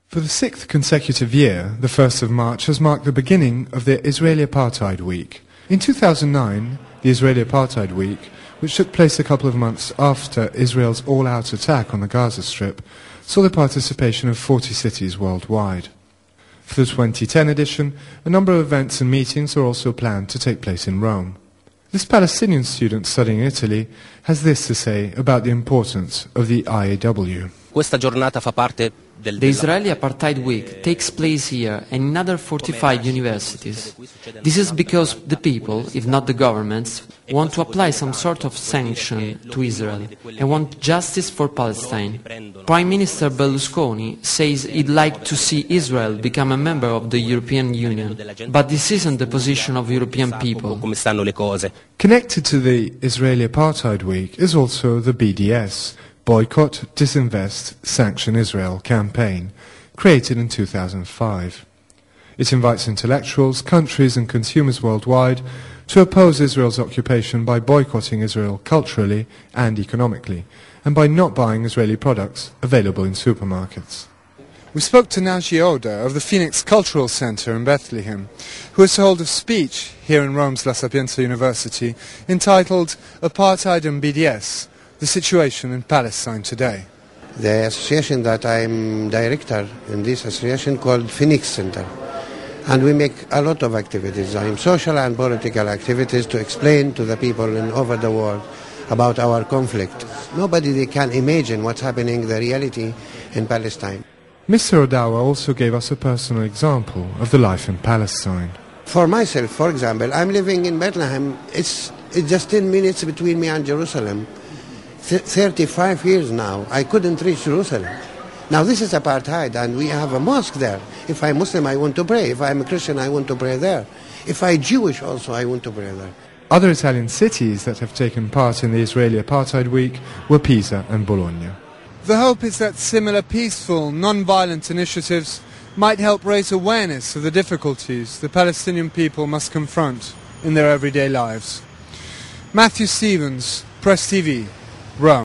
For the sixth consecutive year, the 1st of March has marked the beginning of the Israeli Apartheid Week. In 2009, the Israeli Apartheid Week, which took place a couple of months after Israel's all-out attack on the Gaza Strip, saw the participation of 40 cities worldwide. For the 2010 edition, a number of events and meetings are also planned to take place in Rome. This Palestinian student studying in Italy has this to say about the importance of the IAW. The Israeli Apartheid Week takes place here and in other 45 universities. This is because the people, if not the governments, want to apply some sort of sanction to Israel and want justice for Palestine. Prime Minister Berlusconi says he'd like to see Israel become a member of the European Union, but this isn't the position of European people. Connected to the Israeli Apartheid Week is also the BDS, Boycott, Disinvest, Sanction Israel campaign, created in 2005. It invites intellectuals, countries and consumers worldwide to oppose Israel's occupation by boycotting Israel culturally and economically, and by not buying Israeli products available in supermarkets. We spoke to Naji Oda of the Phoenix Cultural Center in Bethlehem, who has held a speech here in Rome's La Sapienza University entitled Apartheid and BDS, the situation in Palestine today. The association that I'm director in this association called Phoenix Center. And we make a lot of activities, social and political activities to explain to the people over the world about our conflict. Nobody can imagine what's happening, the reality in Palestine. Mr. Odawa also gave us a personal example of the life in Palestine. For myself, for example, I'm living in Bethlehem. It's just 10 minutes between me and Jerusalem. 35 years now, I couldn't reach Jerusalem. Now this is apartheid and we have a mosque there. If I'm Muslim, I want to pray. If I'm a Christian, I want to pray there. If I'm Jewish also, I want to pray there. Other Italian cities that have taken part in the Israeli Apartheid Week were Pisa and Bologna. The hope is that similar peaceful, non-violent initiatives might help raise awareness of the difficulties the Palestinian people must confront in their everyday lives. Matthew Stevens, Press TV, Rome.